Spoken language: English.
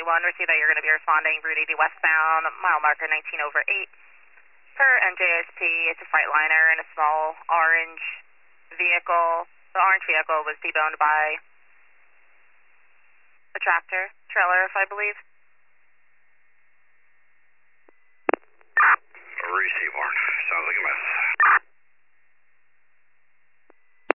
receive that you're going to be responding Route 80 westbound, mile marker 19 over 8. Per NJSP, it's a Freightliner in a small orange vehicle. The orange vehicle was deboned by a tractor, trailer, if I believe.